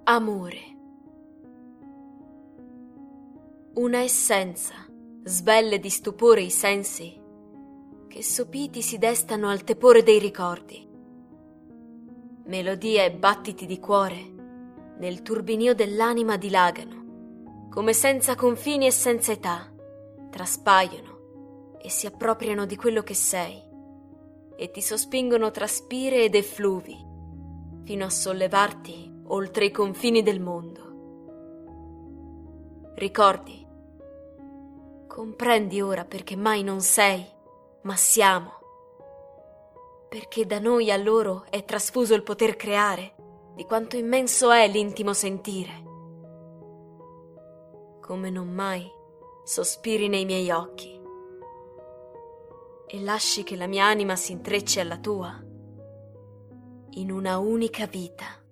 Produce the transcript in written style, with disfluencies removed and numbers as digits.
Amore. Una essenza svelle di stupore i sensi, che sopiti si destano al tepore dei ricordi. Melodia e battiti di cuore nel turbinio dell'anima dilagano, come senza confini e senza età, traspaiono e si appropriano di quello che sei, e ti sospingono tra spire ed effluvi, fino a sollevarti oltre i confini del mondo. Ricordi, comprendi ora perché mai non sei, ma siamo, perché da noi a loro è trasfuso il poter creare di quanto immenso è l'intimo sentire. Come non mai sospiri nei miei occhi e lasci che la mia anima si intrecci alla tua in una unica vita.